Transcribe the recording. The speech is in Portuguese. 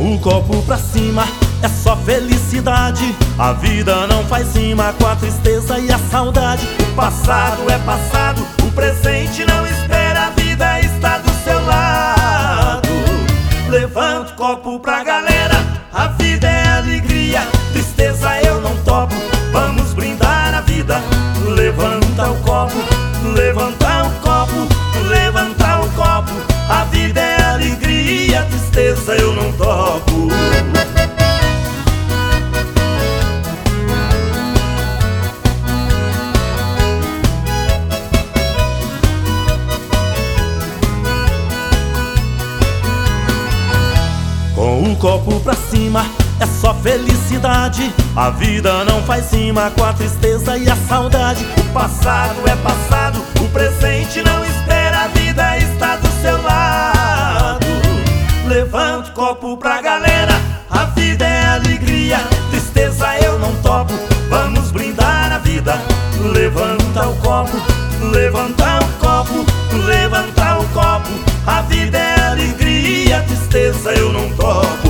Com o copo pra cima é só felicidade. A vida não faz rima com a tristeza e a saudade. O passado é passado, o presente não espera, a vida está do seu lado. Levanta o copo pra galera, a vida é alegria, tristeza eu não topo, vamos brindar a vida. Levanta o copo, levanta o copo, levanta o copo, a vida é alegria, tristeza eu não topo. Com o copo pra cima é só felicidade. A vida não faz rima com a tristeza e a saudade. O passado é passado, o presente não espera, a vida está do seu lado. Levanta o copo pra galera, a vida é alegria, tristeza eu não topo, vamos brindar a vida. Levanta o copo, levanta o copo, levanta o copo, a vida é alegria, tristeza eu não topo.